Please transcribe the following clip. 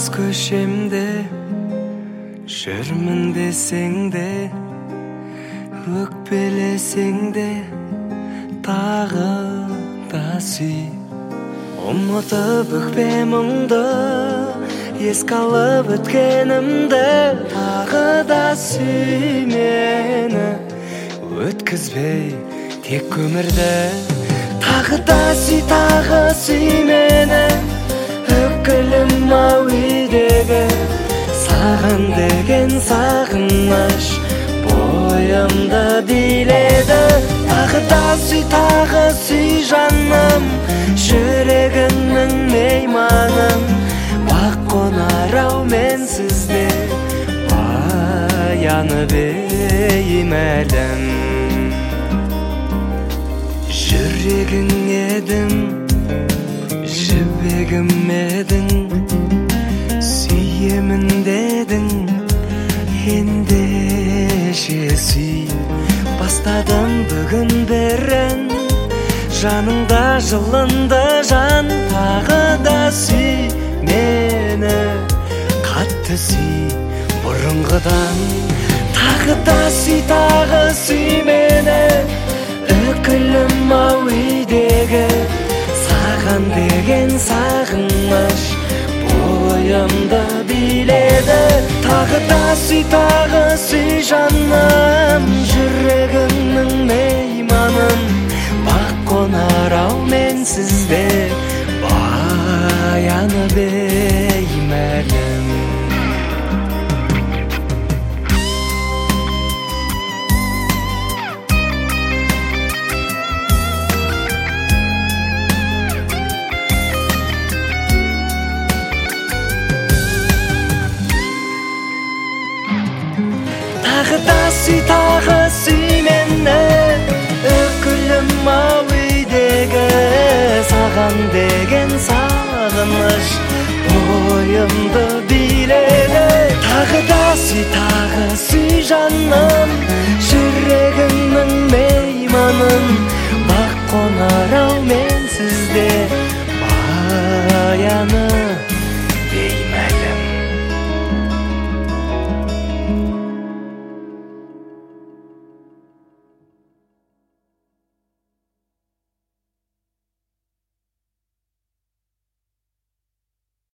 көшемде жүрмін десең де, өкпелесең де тағы да сүй. Ұмытып өкпе мұңды, еске алып өткенімді, тағы да сүй мені. Өткізбей тек өмірді, тағы да сүй мені. Өкілім ау үйдегі саған деген сағыныш бойымды биледі. Тағы да сүй жаным, жүрегімнің мейманым. Бақ қонар ау менсіз де баяны беймәлім. Жүрегің едің, жібегім едің, сүйемін дедің, ендеше сүй. Бастадым бүгін бәрін, жаныңда жылынды жан. Тағы да сүй мені, қатты сүй бұрынғыдан. Тағы да сүй мені. Өкілім ау үйдегі саған деген сағыныш бойымды биледі. Тағы да сүй жаным, жүрегімнің мейманым. Бақ қонар ау менсіз де баяны